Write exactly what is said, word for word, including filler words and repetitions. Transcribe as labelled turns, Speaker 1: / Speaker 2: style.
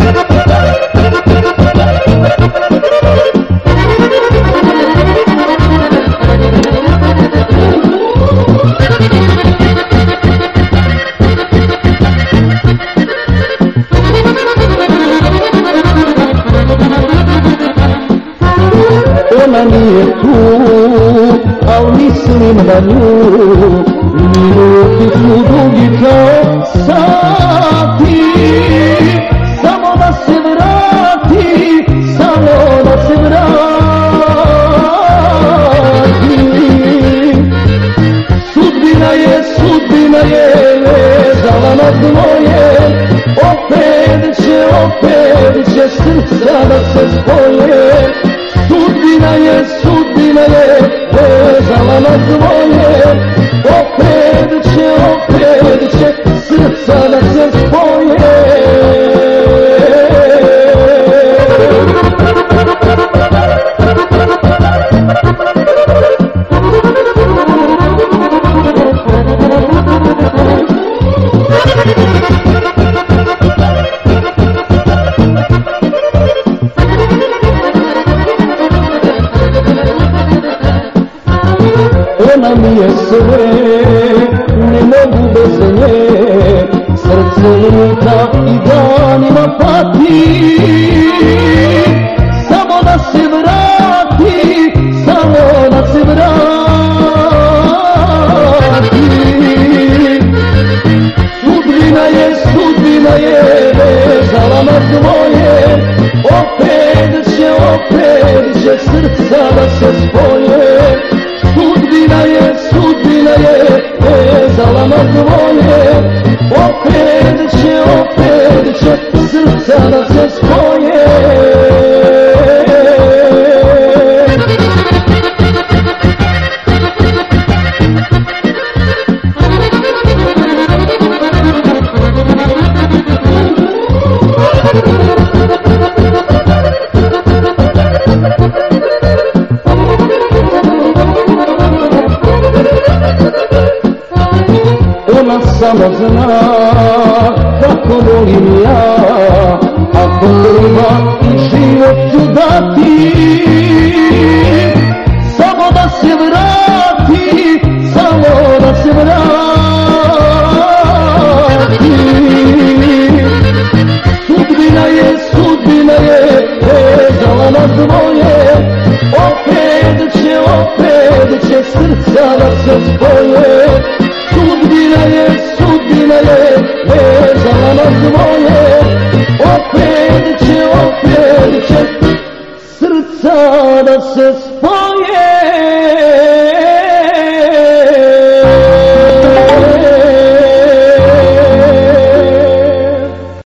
Speaker 1: Ona nije tu, al mislim na nju. Minuti su dugi kao sati, samo da se vrati, samo da se vrati. Sudbina je, sudbina je vezala nas dvoje, opet će, opet će srca da se spoje. Sudbina je, sudbina je vezala nas dvoje, opet će, opet će srca da se spoje. Ona mi je sve, ne mogu bez nje, srce luta i danima pati. Samo da se vrati, samo da se vrati. Sudbina je, sudbina je vezala nas dvoje, opet će, opet će srca da se spoje. Sudbina je, sudbina je vezala nas dvoje, opet će, opet će srca da se spoje. Ona samo zna kako volim ja, ako treba i život ću dati. Samo da se vrati, samo da se vrati. Sudbina je, sudbina je vezala nas dvoje, opet će, opet će srca da se spoje. Sudbina je, sudbina je vezala nas dvoje, opet će, opet će srca da se spoje.